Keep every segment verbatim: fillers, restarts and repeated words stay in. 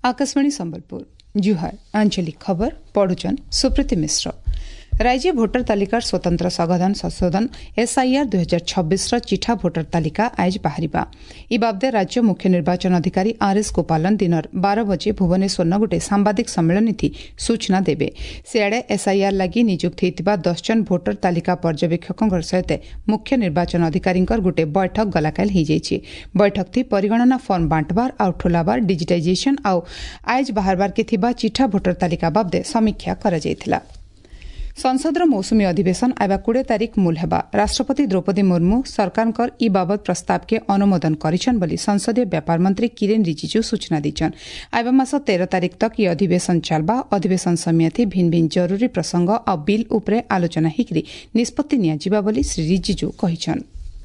आकाशवाणी संबलपुर जुहार आंचलिक खबर पढ़ुचन सुप्रीति मिश्र। राज्य भोटर तालिकार स्वतंत्र संशोधन संशोधन एसआईआर दुई हजार छब्बीस चिठा भोटर तालिका आज बाहरिबा। इ बाबदे राज्य मुख्य निर्वाचन अधिकारी आर एस गोपालन दिनर बारह बजे भुवनेश्वर न गोटे सांबादिक सम्मेलन थी सूचना देबे। सियाड़े एसआईआर लगी नियुक्त होइतिबा दस जन भोटर तालिका पर्यवेक्षकों सहित मुख्य निर्वाचन अधिकारी गोटे बैठक गलाकाल हो जाइए। बैठक थी परिगणना फर्म बांटबार आउ ठोलाबार डिजिटाइजेशन आउ आज बाहरबार के थिबा चिठा भोटर तालिका बाबदे समीक्षा करा जायथिला। संसदर मौसुमी अधिवेशन आइबा कोड़े तारीख मूल हेबा। राष्ट्रपति द्रौपदी मुर्मू सरकार इ बाबत प्रस्ताव के अनुमोदन करिछन बोली संसदीय व्यापार मंत्री किरेन रिजिजू सूचना दीछन। आइबा मास तेरह तारीख तक यह अधिवेशन चलबा। अधिवेशन समिति भिन्न भिन्न जरूरी प्रसंग और बिल उपरे आलोचना हिकरी निष्पत्ति नियाजिबा बोली श्री रिजिजू कहिछन।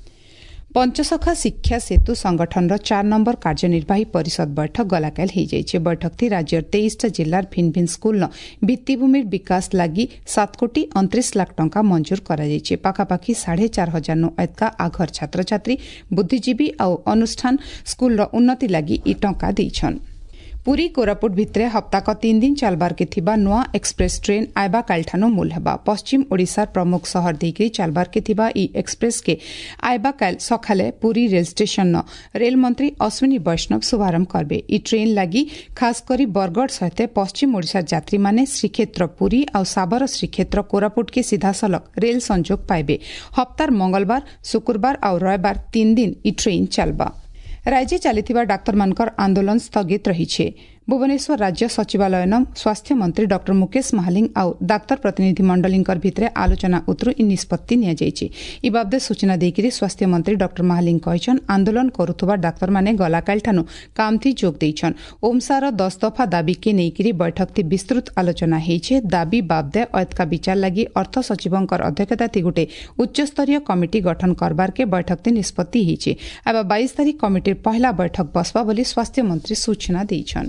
पंचसखा शिक्षा सेतु संगठन चार नंबर कार्यनिर्वाही परिषद बैठक गलाकाल हो जाइए। बैठक थी राज्य तेईस जिलार भिन्न भिन्न स्कूल भित्तिभूमि विकास लगी सात कोटी अंतरीस लाख टंका मंजूर कर पाखापाखि साढ़े चार हजार नु एतका आघर छात्र छात्री बुद्धिजीवी और अनुष्ठान स्कूल उन्नति लगी इ टंका देइछन। पुरी कोरापुट भित्रे हप्ताक तीन दिन चलबार के थिबा नुआ एक्सप्रेस ट्रेन आइबा कालठानु मूल हेबा। पश्चिम ओडिशार प्रमुख शहर देकरी चलबार के थिबा इ एक्सप्रेस के आइबा काल सखाले पुरी रेल स्टेशन न रेल मंत्री अश्विनी वैष्णव शुभारंभ करबे। इ ट्रेन लगी खासकरी बरगढ़ सहित पश्चिम ओडिशा यात्री माने श्रीक्षेत्र पुरी और साबर श्रीक्षेत्र कोरापुट के सीधासलख रेल संजोग पाइबे। हप्तार मंगलबार शुक्रबार और रविवार तीन दिन इ ट्रेन चलबा। राज्य चलिथिबा डाक्तर मानकर आंदोलन स्थगित रहिछे। भुवनेश्वर राज्य सचिवालय न स्वास्थ्य मंत्री डॉक्टर मुकेश महालिंग आउ डाक्तर प्रतिनिधि मंडलींकर भितरे आलोचना उतरु इ निष्पत्ति निया जाइछि। इ बाबदे सूचना देकिरी स्वास्थ्य मंत्री डॉक्टर महालिंग कहिछन आंदोलन करुथुबा डाक्तर माने गलाकाल ठानु काम थी जोग देइछन। ओमसार दस दफा दाबी के नेइकिरी बैठक थी विस्तृत आलोचना हेइछे। दाबी बाबदे अयतका विचार लगी अर्थ सचिवंकर अध्यक्षता थी गोटे उच्चस्तरीय कमिटी गठन करबार के बैठक थी निष्पत्ति हेइछे। अब बाईस तारीख कमिटीर पहला बैठक बसबा बोली स्वास्थ्य मंत्री सूचना देइछन।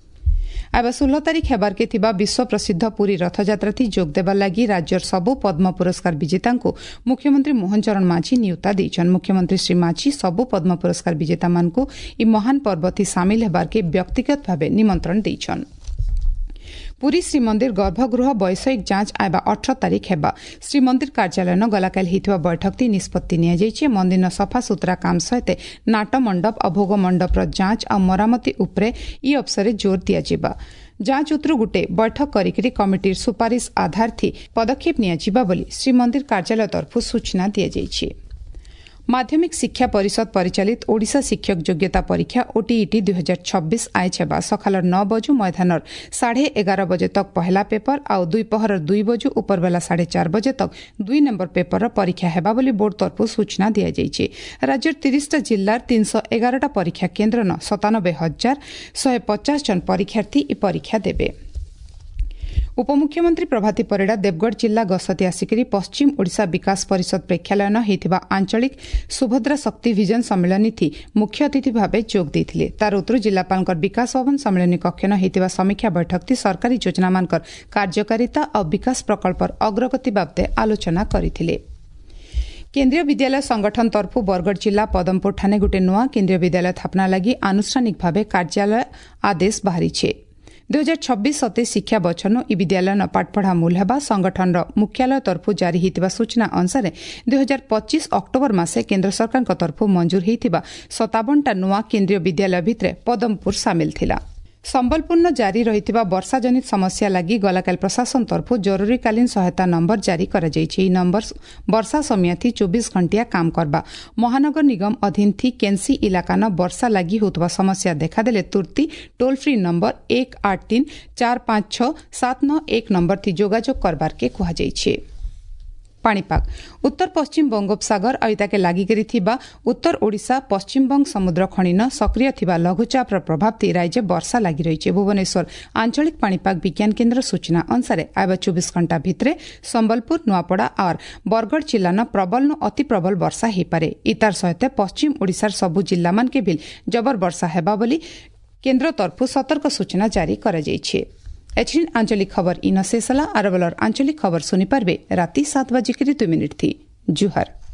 अब सोलह तारीख हेबार के थिबा विश्व प्रसिद्ध पुरी रथयात्रा थी जोग देबार लगी राज्यर सबु पद्म पुरस्कार विजेता को मुख्यमंत्री मोहन चरण माझी नियुक्ता देइछन। मुख्यमंत्री श्री माझी सबु पद्म पुरस्कार विजेता मानकु इ महान पर्व थी सामिल हेबार के व्यक्तिगत भावे निमंत्रण देइछन। पुरी श्रीमंदिर गर्भगृह वैषयिक जांच आइबा अठारह तारीख हेबा। श्रीमंदिर कार्यालय न गलाकाल हिथिबा बैठक थी निष्पत्ति निया जाइछे। मंदिर न सफा सुतरा काम सहित नाट मंडप और भोग मंडपर जांच और मरामती उपरे इ अवसर जोर दिया जिबा। जांच उतरु गुटे बैठक करिकरी कमिटीर सुपारिश आधार थी पदक्षेप निया जिबा बोली श्रीमंदिर कार्यालय तरफु सूचना दिया जाइछे। माध्यमिक शिक्षा परिषद परिचालित ओडिशा शिक्षक योग्यता परीक्षा ओटीईटी दुई हजार छब्बीस आइज हेबा। सकाल नौ बजु मैदानर साढ़े एगार बजे तक पहला पेपर आउ दुई पहर दुई बजु उपरबेला साढ़े चार बजे तक दुई नंबर पेपर परीक्षा हेबा बोली बोर्ड तरफु सूचना दिया जाइछे। राज्यर तीस जिल्लार तीन सौ एगारटा परीक्षा केन्द्र न सतानबे हजार शहे पचास जन परीक्षार्थी इ परीक्षा देबे। उपमुख्यमंत्री प्रभाती परिड़ा देवगढ़ जिला गसती आसिकरी पश्चिम ओडिशा विकास परिषद प्रेक्षालय न हेतिबा आंचलिक सुभद्रा शक्ति विजन सम्मेलनी थी मुख्य अतिथि भावे जोग देथिले। तार उतरु जिलापालकर विकास भवन सम्मेलनी कक्ष न हेतिबा समीक्षा बैठक थी सरकारी योजना मानकर कार्यकारिता और विकास प्रकल्पर अग्रगति बाबदे आलोचना करिथिले। केन्द्रीय विद्यालय संगठन तरफु बरगढ़ जिला पदमपुर ठाणे गोटे नुआ केन्द्रीय विद्यालय स्थापना लगी आनुष्ठानिक भावे कार्यालय आदेश बाहरी दुई हजार छब्बीस सतैश शिक्षा बछरनु इ विद्यालय न पाठपढ़ा मूल हेबा। संगठन मुख्यालय तरफु जारी होइतिबा सूचना अनुसार दुई हजार पच्चीस अक्टोबर मासे केन्द्र सरकार तरफु मंजूर होइतिबा सतावनटा नुआ केन्द्रीय विद्यालय भितरे पदमपुर सामिल थिला। संबलपुर जारी रहितिबा वर्षा जनित समस्या लगी गलाकाल प्रशासन तरफु जरूरीकालीन सहायता नंबर जारी करा जाइछे। इ नंबर वर्षा समय थी चौबीस घंटिया काम करबा। महानगर निगम अधीन थी केन्सी इलाका न वर्षा लगी होतबा समस्या देखादेले तुरती टोल फ्री नंबर एक आठ तीन चार पांच छह सात नौ एक नंबर थी जोगाजोग करबार के कहा जाइछे। पाणीपाग उत्तर पश्चिम बंगोपसागर और ताके लागिकरी थिबा उत्तर ओडिशा पश्चिम बंग समुद्र खणी न सक्रिय थिबा लघुचापर प्रभाव थी राज्य वर्षा लागि रहिछे। भुवनेश्वर आंचलिक पाणीपाग विज्ञान केन्द्र सूचना अनुसार आइबा चौबीस घंटा भितरे संबलपुर नुआपड़ा और बरगढ़ जिला न प्रबल नु अति प्रबल वर्षा हेपारे। इतार सहित पश्चिम ओडिशार सबु जिल्ला मानके बिल जबर वर्षा हेबा बोली केन्द्र तरफु सतर्क सूचना जारी करा जाइछे। एचडीएन आंचलिक खबर इन शेषला आरबलर आंचलिक खबर सुनी पारबे राति सात बजे दुई मिनिट थी। जुहार।